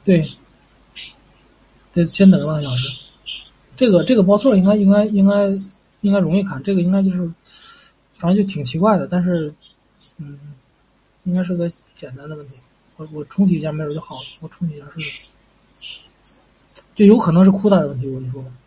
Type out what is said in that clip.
对得先等半个小时。这个报错应该容易看，这个应该就是反正就挺奇怪的，但是嗯，应该是个简单的问题。我重启一下没准就好了，我重启一下试试。就有可能是酷带的问题，我跟你说。